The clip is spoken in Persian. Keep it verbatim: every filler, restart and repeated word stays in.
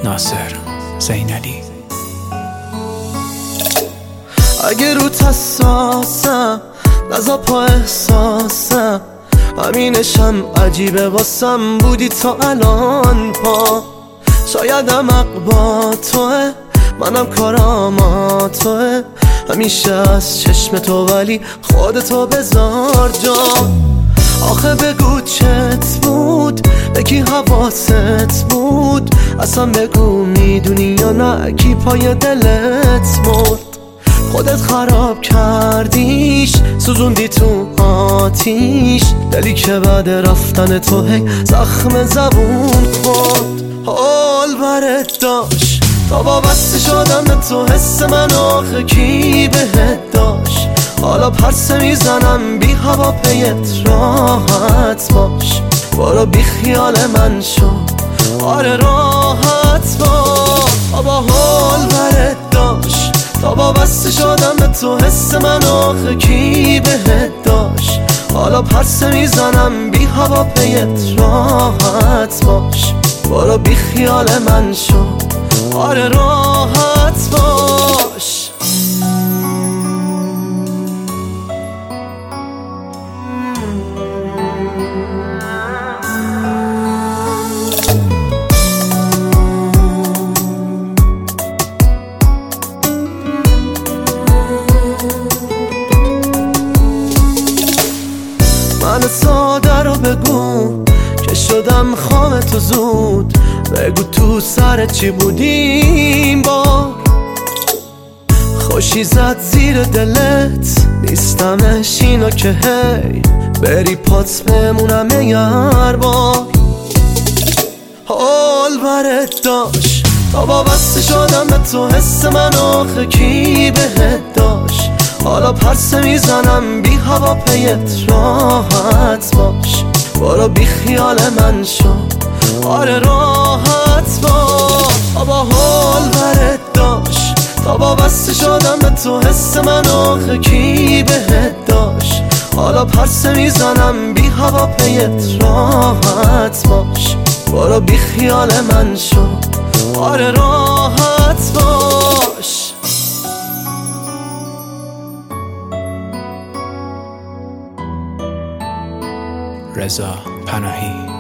ناصر زینالی. اگه روت حساسم نزا پا احساسم، همینشم عجیبه واسم بودی تا الان پا. شایدم عقبا توه، منم کارام توه، همیشه از چشم تو ولی خودتو بذار جا. آخه بگو چت بود، بگی حواست بود، اصلا بگو میدونی یا نه کی پای دلت مرد. خودت خراب کردیش، سوزوندی تو آتیش، دلی که بعد رفتن تو هی زخم زبون خورد. حال برت داشت تا وابسته شدم به تو، حس من آخه کی بهت داشت. حالا پرسه میزنم بی هوا پیت راحت باش، برو بی خیال من شو، آره راحت باش. بابا حال برت داشت تا وابسته شدم به تو، حس من آخه کی بهت داشت. حالا پرسه میزنم بی هوا پیت راحت باش، برو بی خیال من شو، آره راحت باش. من ساده رو بگو که شدم خام تو زود، بگو تو سر چی بودیم با خوشی زد زیر دلت، نیستمش اینو که هی بری پات بمونم یار با. حال برت داشت تا وابسته شدم به تو، حس من آخه کی بهت داشت. حالا پرسه میزنم بی هوا پیت راحت باش، برو بی خیال من شو، آره راحت باش. بابا حال برت داشت تا وابسته شدم به تو، حس من آخه کی بهت داشت. حالا پرسه میزنم بی هوا پیت راحت باش، برو بی خیال من شو، آره راحت باش. رضا پناهی.